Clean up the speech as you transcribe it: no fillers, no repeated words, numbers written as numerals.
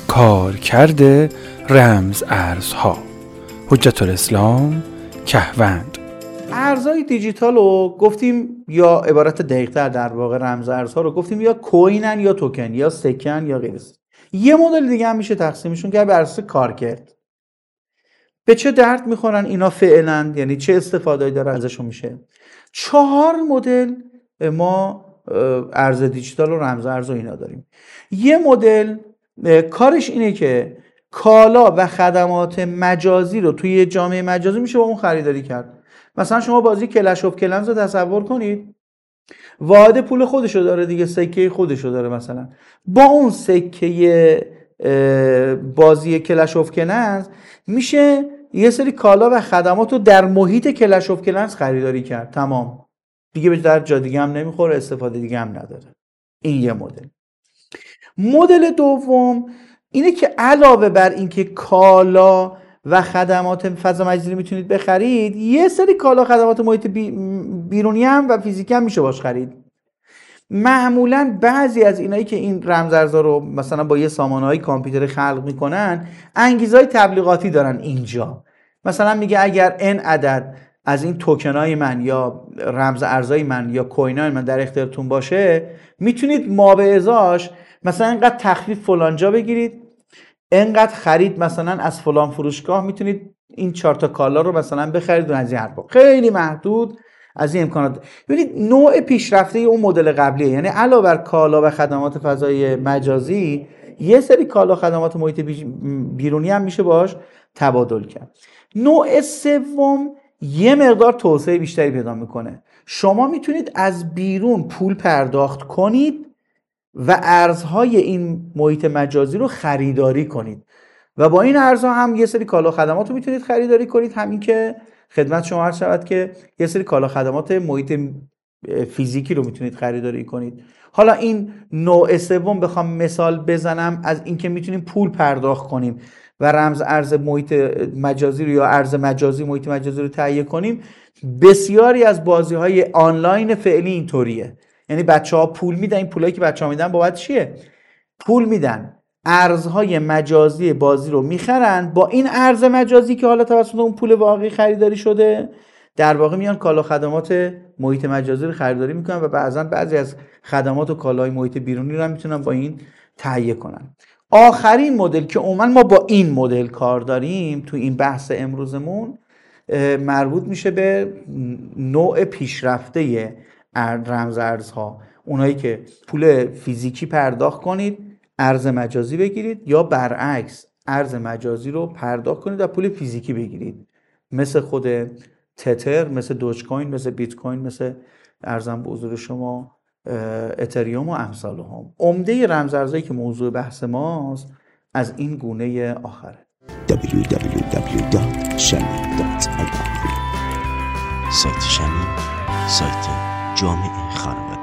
کارکرد رمز ارزها. حجت الاسلام کهوند. ارزهای دیجیتال رو گفتیم، یا عبارت دقیق‌تر در واقع رمز ارزها رو گفتیم یا کوینن یا توکن یا سکن یا غیره. یه مدل دیگه هم میشه تقسیمشون کرد بر اساس کارکرد. به چه درد میخورن اینا فعلا، یعنی چه استفاده‌ای داره ازشون میشه. 4 مدل ما ارز دیجیتال و رمز ارز و اینا داریم. یه مدل کارش اینه که کالا و خدمات مجازی رو توی جامعه مجازی میشه با اون خریداری کرد. مثلا شما بازی کلش اف کلنز رو تصور کنید، واحد پول خودشو داره دیگه، سکه خودشو داره. مثلا با اون سکه بازی کلش اف کلنز میشه یه سری کالا و خدمات رو در محیط کلش اف کلنز خریداری کرد. تمام دیگه، به در جا دیگه هم نمیخوره، استفاده دیگه هم نداره. این یه مدل. مدل دوم اینه که علاوه بر اینکه کالا و خدمات فضا مجازی میتونید بخرید، یه سری کالا خدمات محیط بیرونی هم و فیزیکی هم میشه باش خرید. معمولا بعضی از اینایی که این رمز ارزها رو مثلا با یه سامانه‌های کامپیوتری خلق میکنن انگیزهای تبلیغاتی دارن اینجا. مثلا میگه اگر n عدد از این توکنای من یا رمز ارزهای من یا کوینای من در اختیارتون باشه، میتونید ما به ازاش مثلا اینقدر تخفیف فلان جا بگیرید، اینقدر خرید مثلا از فلان فروشگاه میتونید این 4 تا کالا رو مثلا بخرید و از این حرفا. خیلی محدود از این امکانات. ببینید نوع پیشرفته اون مدل قبلیه، یعنی علاوه بر کالا و خدمات فضای مجازی یه سری کالا خدمات محیط بیرونی هم میشه باش تبادل کرد. نوع سوم یه مقدار توسعه بیشتری پیدا میکنه. شما میتونید از بیرون پول پرداخت کنید و ارزهای این محیط مجازی رو خریداری کنید و با این ارزها هم یه سری کالا خدمات رو میتونید خریداری کنید. همین که خدمت شما عرض شود که یه سری کالا خدمات محیط فیزیکی رو میتونید خریداری کنید. حالا این نوع سوم بخوام مثال بزنم از اینکه میتونیم پول پرداخت کنیم و رمز ارز محیط مجازی رو یا ارز مجازی محیط مجازی رو تهیه کنیم، بسیاری از بازی‌های آنلاین فعلی اینطوریه. یعنی بچه‌ها پول میدن، این پولایی که بچه‌ها میدن بابت چیه؟ پول میدن، ارزهای مجازی بازی رو میخرن، با این ارز مجازی که حالا توسط اون پول واقعی خریداری شده در واقع میان کالا خدمات محیط مجازی رو خریداری میکنن و بعضی از خدمات و کالای محیط بیرونی رو هم میتونن با این تهیه کنن. آخرین مدل که عموما ما با این مدل کار داریم تو این بحث امروزمون مربوط میشه به نوع پیشرفته رمز ارزها. اونایی که پول فیزیکی پرداخت کنید ارز مجازی بگیرید، یا برعکس ارز مجازی رو پرداخت کنید و پول فیزیکی بگیرید، مثل خود تتر، مثل دوج کوین، مثل بیت کوین، مثل ارزم به حضور شما اتریوم و امثالهم. عمده رمز ارزهایی که موضوع بحث ماست از این گونه آخره. www.shami.ir سایت شمی، سایت جامعه خانواده.